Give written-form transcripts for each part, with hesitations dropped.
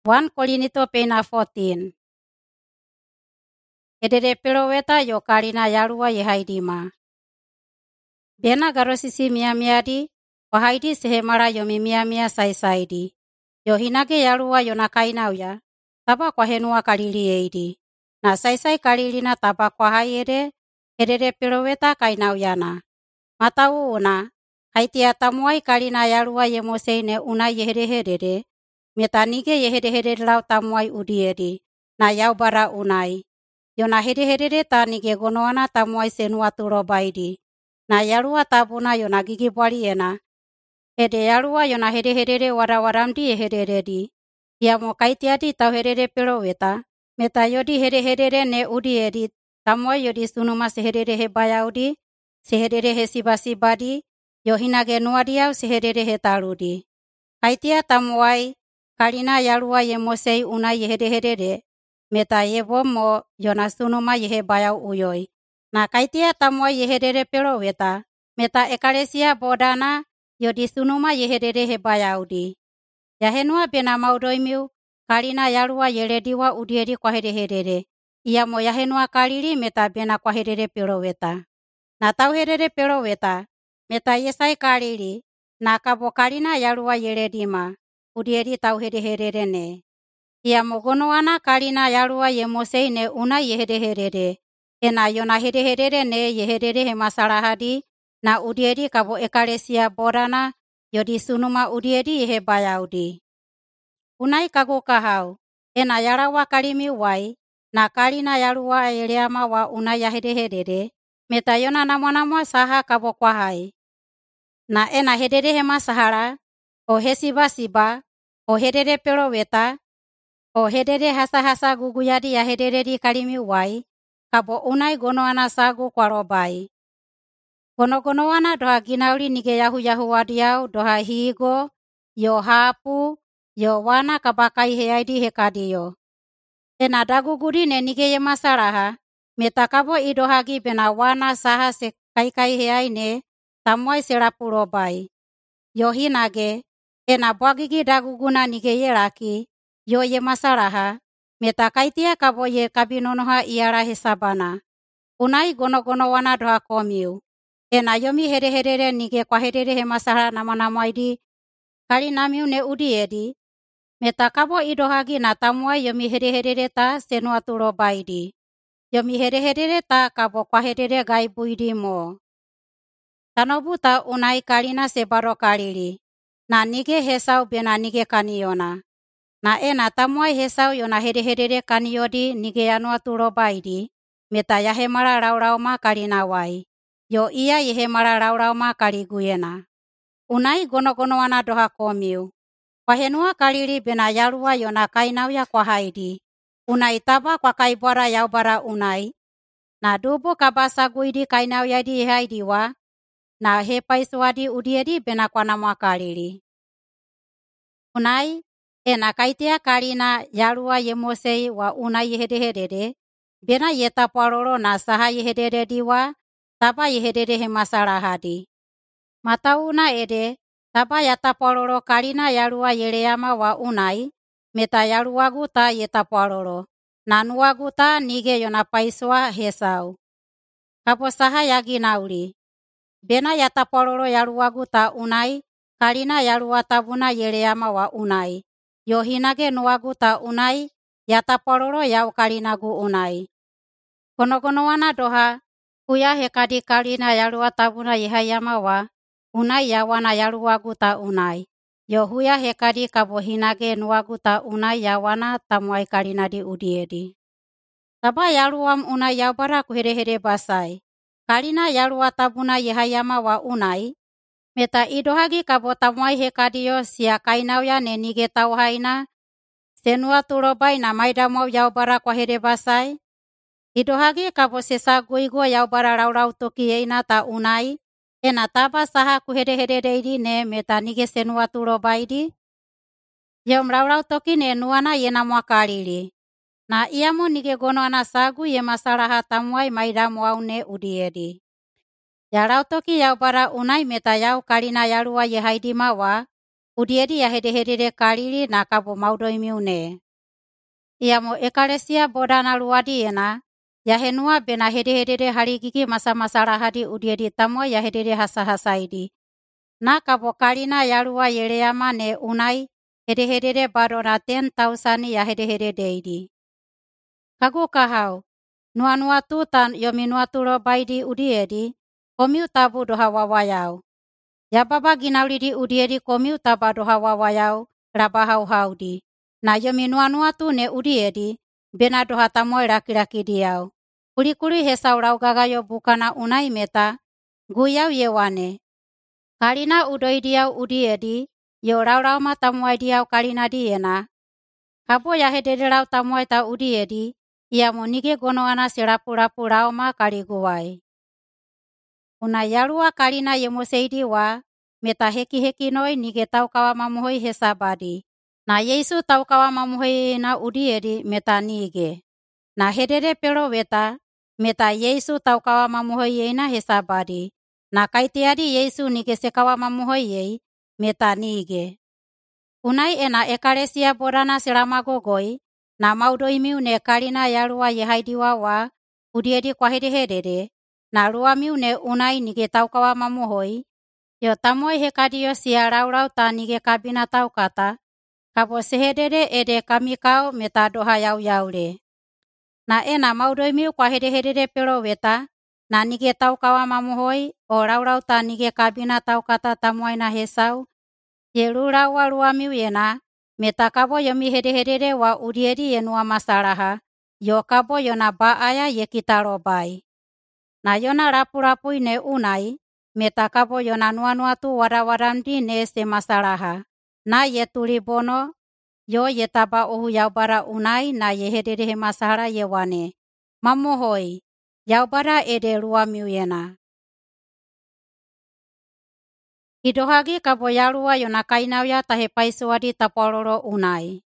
1 Korinto pena 14. Edere peloweta yo kalina yalua ye haidima. Bena garosisi miamiadi, wahaidi sehemara yo mimiamia saisaidi. Yo hinage yalua yo nakainauya, taba kwa henua kalili eidi. Na saisai kalilina taba kwa haiede, edere peloweta kainauyana. Matau una, haitia tamuai kalina yalua ye moseine una yehedehedede, meta nige yehedehedede lau tamuai udiedi, na yaubara unai. Yona hedehedede ta nige gonoana tamuai senua turobaidi. Na yalua tabuna yona gigibwaliena. Hede yalua yona hedehedede wadawadamdi yehedededi. Iamo kaitiadi tau hedede peloweta, meta yodi hedehedede ne udiedi, tamuai yodi sunuma sehedede hebayaudi, sehedede hesibasibadi, yohinage nuadiau sehedede hetaludi. Kaitia tamuai, kalina yalua ye mosei una yehedehedede, meta yebom mo yona sunuma yehebayau uyoi. Na kaitia tamuai yehedede peloweta, meta ekalesia bodana yodi sunuma yehedede hebayaudi. Yahenua bena maudoimiu, kalina yalua yelediwa udiedi kwa hedehedede. Iamo yahenua kalili meta bena kwa hedede peloweta. Na tau hedede peloweta, meta yesai kalili, na kabo kalina yalua yeledima, udiedi tau hedehedede ne. Iamo gonoana kalina yalua ye mosei ne una yehedehedede. Ena yona hedehedede ne yehedede hemasalahadi, na udiedi kabo ekalesia bodana, yodi sunuma udiedi yehebayaudi. Unai kagu kahau, ena yalawa kalimi wai, na kalina yalua eleama wa una yahedehedede, meta yona namwa saha kabo kwa hai. Na ena hedede hemasahara, o hesiba-siba, o hedede peloweta, o hedede hasa-hasa guguyadi ya hedede kalimi wai, kabo unai gonoana sagu kwa robai. Gono-gonoana doha ginauli nige yahu-yahu wadiau doha higo, yo hapu, yo wana kabakai heaidi hekadiyo. Ena dagugudi ne nige ye masalaha, meta kabo idohagi bena wana saha se kai heaine, tamuai selapu robai. Yo hinage, ena bwagigi daguguna nige ye laki, yo ye masalaha, meta kaitia kabo ye kabinonoha iara hesabana. Unai gono-gono wana doha komiu. Ena yomi hedehedede nige kwa hedede hemasalaha nama-namaidi, kalinamiu ne udiedi, meta kabo idohagi na tamuai yomi hedehedede ta senua turobaidi. Yomi hedehedede ta kabo kwa hedede gaibuidi mo. Tanobu ta unai kalina sebaro kalili, na nige hesau bena nige kaniyona. Na ena tamuai hesau yona hedehedede kaniyodi nige yanua turobaidi, meta yahemala laulauma kalina wai. Yo ia yehemala laulauma kaliguyena. Unai gono-gonoana doha komiu. Kwa henua kalili bena yalua yona kainauya kwa haidi. Unai taba kwa kaibara yaubara unai. Na dubu kabasaguidi kainauyadi yehaidiwa, na hepaisuadi udiedi bena kwa namwa kalili. Unai, ena kaitia kalina yalua ye mosei wa unai yehedehedede, bena yetapualolo na saha yehededediwa, taba yehedede hemasalahadi. Matauna ede, taba yatapualolo kalina yalua yeleama wa unai, meta yaluagu ta yetapualolo, na nuagu ta nige yona paisua hesau. Kabo saha yaginauli. Bena yatapualolo yaluagu ta unai, kalina yalua tabuna yeleama wa unai. Yo hinage nuagu ta unai, yatapualolo yau kalinagu unai. Gono-gonoana doha, huya hekadi kalina yalua tabuna yehayama wa, unai yawana yaluagu ta unai. Yo huya hekadi kabo hinage nuagu ta unai yawana tamuai kalinadi udiedi. Taba yaluam unai yaubara kuhedehede basai. Kalina yalua tabuna yehayama wa unai, meta idohagi kabo tamuai hekadiyo sia kainauya ne nige tauhaina, senua turobai na maidamau yaubara kwa hede basai. Idohagi kabo sesaguigo yaubara laulau toki eina ta unai, ena taba saha kuhedehede ne meta nige senua turobaidi. Yom laulau toki ne nuana yenamwa kalili. Na iamo nige gonoana sagu ye masalaha tamuai maidamu au ne udiedi. Yalau toki yaubara unai meta yau kalina yalua ye haidima wa, udiedi ya hedehedede kalili na kabo maudoimiune. Iamo ekalesia bodana luadiena ya henua bena hedehedede haligigi masa-masala hadi udiedi tamo ya hedede hasa-hasaidi. Na kabo kalina yalua yeleama ne unai hedehedede badona 10,000 ya hedehededeidi. Kagu kahau, nuanuatu tan yomi nuatulo baidi udiedi, komiu tabu doha wawayau. Ya baba ginauli di udiedi komiu taba doha wawayau rabahau haudi. Na yomi nuanuatu ne udiedi, bena doha tamoy laki-laki diau. Kuli-kuli hesau lau gagayo bukana unai meta, guyau yewane. Kalina udoi diau udiedi, yo lau ma tamuai diau kalina diena. Kabo ya hedede lau tamuai ta udiedi, ia mo nige gonoana selapu-lapu lau ma kaliguai. Una yalua kalina yemoseidi wa, meta heki-heki noi nige tau kawa mamuhoi hesabadi. Na Yesu tau kawa mamuhoi na udiedi meta nige. Na hedede pero weta, meta Yesu tau kawa mamuhoi na hesabadi. Na kaitiadi Yesu nige sekawa mamuhoi meta nige. Unai ena ekalesia bodana selama gogoi, na maudoimiu ne kalina yalua yehaidiwa wa, udiedi kwa hedehedede, na luamiu ne unai nige tau kawa mamuhoi, yo tamoi hekadio sia lau ta nige kabina tau kata, kabo sehedede ede kami kau meta doha yau-yaule. Na ena maudoimiu kwa hedehedede pero weta, na nige tau kawa mamuhoi, o lau ta nige kabina tau kata tamuai na hesau, Yelulau wa luamiu yena, meta kabo yomi hedehedede wa udiedi yenua masalaha, yo kabo yona baaya ye kita robai. Na yona rapu-rapui ne unai, meta kabo yona nuanuatu wada-wadamdi ne se masalaha. Na ye tuli bono, yo ye taba ohu yaubara unai na ye hededehe masahala ye wane. Mamuhoi, yaubara ede luamiu yena. Hidohagi kabo yalua yona kainauya tahe paisuadi tapololo unai.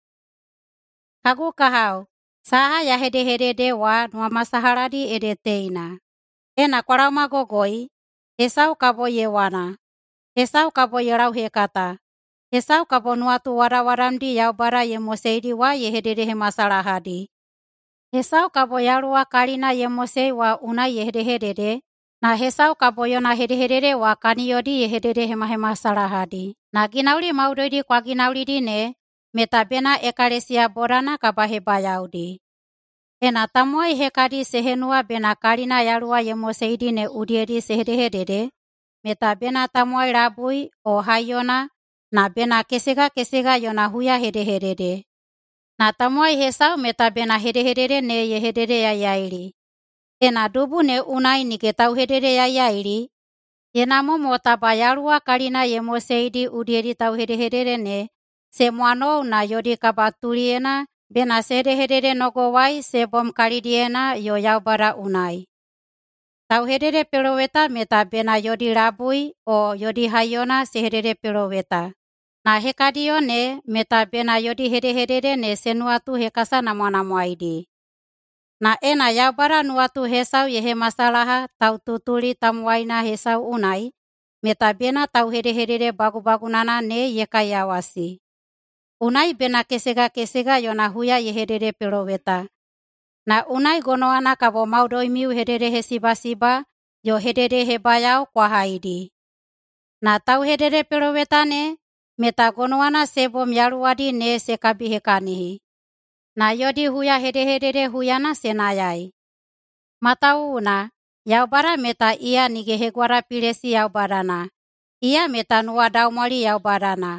Kagu kahau, saha ya hedehedede wa nua masahaladi ede teina. Ena kwarauma gogoi, Esau kabo yewana. Esau kabo yelau hekata. Esau kabo nuatu wada-wadamdi yaubara yemoseidi wa yehededehe masalahadi. Esau kabo yalua kalina yemosei wa unai yehedehedede, na Esau kabo yona hedehedede wa kaniyodi yehededehe masalahadi. Na ginauli maudoidi kwa ginaulidi ne, meta bena ekalesia bodana kabahebayaudi. Ena tamuai hekadi sehenua bena kalina yalua yemoseidi ne udiedi sehedehedede, meta bena tamuai labui o hayona na bena kesega-kesega yona huya hedehedede. Na tamuai Esau meta bena hedehedede ne yehedede yayaili. Ena dubu ne unai nige tau hedede yayaili, yenamo motaba yalua kalina yemoseidi udiedi tau hedehedede ne, semuanou na yodi kabatuliena bena sehedehedede nogowai sebom kalidiena yo yaubara unai. Tau hedede peloweta meta bena yodi labui o yodi hayona sehedede peloweta. Na hekadio ne meta bena yodi hedehedede ne senuatu hekasa namoaidi. Na ena yaubara nuatu hesau yehe masalaha tau tutuli tamuaina hesau unai, meta bena tau hedehedede bagu-bagunana ne yekayawasi. Unai bena kesega-kesega yona huya yehedede peloweta. Na unai gonoana kabo maudoimiu hedede hesiba-siba, yo hedede hebayau kwa haidi. Na tau hedede peloweta ne, meta gonoana sebom yaluadi ne sekabi hekanihi. Na yodi huya hedehedede huyana senayai. Matauuna, yaubara meta ia nige heguara pilesi yaubarana. Ia meta nua daumoli yaubarana.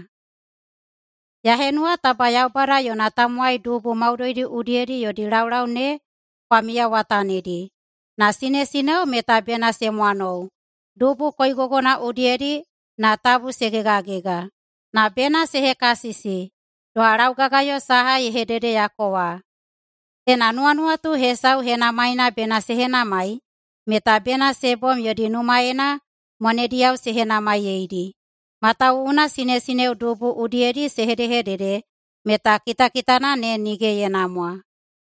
Yahenua taba yaubara yona tamuai dubu maudoidi udiedi yodi lau ne kwa mia watanidi. Na sine-sineo meta bena semuanou. Dubu koigogona udiedi na tabu segega-gega. Na bena sehekasisi. Doa lau gagayo saha yehedede yakowa. Ena nuanuatu hesau hena maina bena sehena mai, meta bena sebom yodi numaena monediau sehena mai yeidi. Matau una sine-sineu dubu udiedi sehedehedede, meta kita-kitana ne nige yenamua.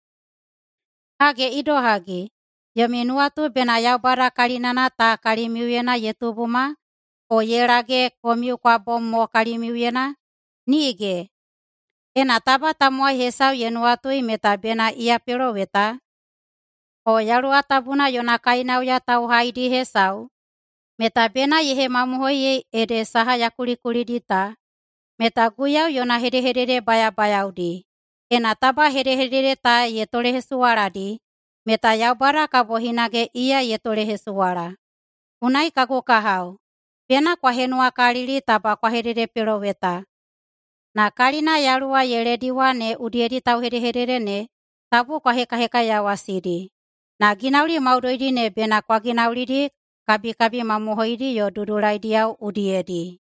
Hage idohagi, yomi nuatu bena yaubara kalinana ta kalimiuyena yetubuma, o yelage komiu kwa bom mo kalimiu yena? Nige. Ena taba tamuai hesau yenuatui meta bena ia peloweta? O yalua tabuna yona kainau ya tau haidi hesau, meta bena yehe mamuhoi ye ede saha yakulikulidita, meta guyau yona hedehedede baya-bayaudi. Ena taba hedehedede ta ye tolehesualadi, meta Yaubada kabo hinage ia ye tolehesuala. Unai kagu kahau, bena kwa henua kalili taba kwa hedede peloweta. Na kalina yalua ye lediwa ne udiedi tau hedehedede ne, tabu kwa heka-heka yawasidi. Na ginauli maudoidi ne bena kwa ginaulidi kabi-kabi mamuhoidi yo dudulaidiau udiedi.